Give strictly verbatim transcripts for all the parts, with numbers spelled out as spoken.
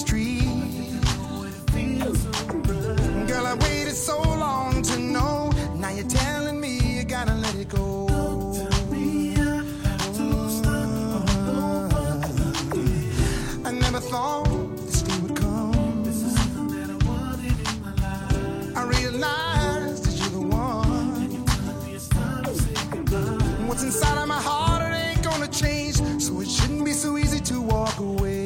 street. Girl, I waited so long to know. Now you're telling me you gotta let it go. I never thought this day would come. This is something that I wanted in my life. I realized that you're the one. And you tell me it's time to say goodbye. What's inside of my heart, it ain't gonna change. So it shouldn't be so easy to walk away.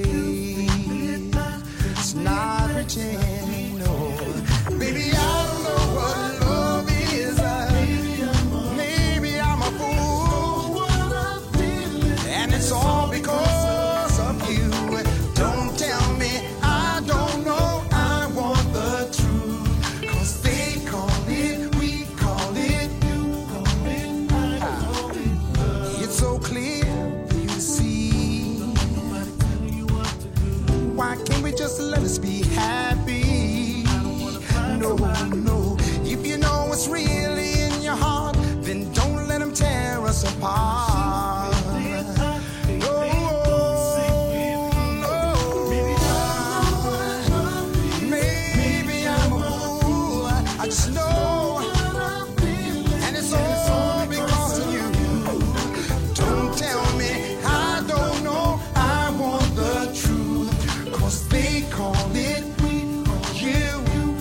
It's not pretend, no. Baby, I don't know what love is. Maybe I'm a fool. And it's all because of you. Don't tell me I don't know. I want the truth. Cause they call it, we call it, you call it, I call it love. It's so clear for you to see. Nobody telling you what to do. Why can't we just let us be happy? I don't wanna find no, no. If you know what's really in your heart, then don't let them tear us apart. I just know, and it's all because of you. Don't tell me I don't know. I want the truth. Cause they call it you.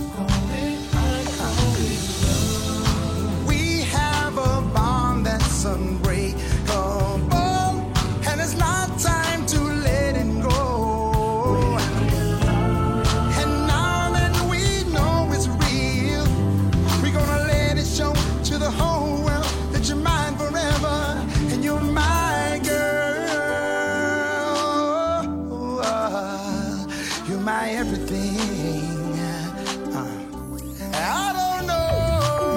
We have a bond that's unbreakable, and it's not time to let it go. And now that we know it's real, we're gonna let it show to the whole world that you're mine forever, and you're my girl. You're my everything. Uh, I don't know.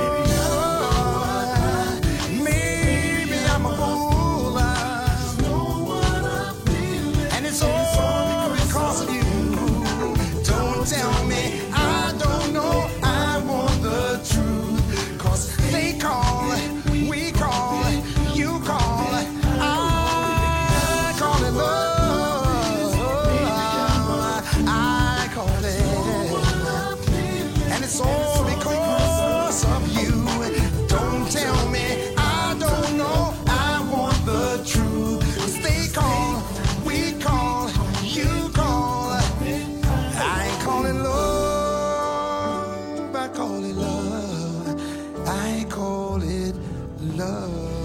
Maybe I'm a fool. And it's all because of you. Don't tell me I don't know. I want the truth. Cause they call, we call, you call, I call it love. I call it. And it's all because of you. Don't tell me I don't know. I want the truth. Cause they call, we call, you call, I call it love. I call it love. I call it love.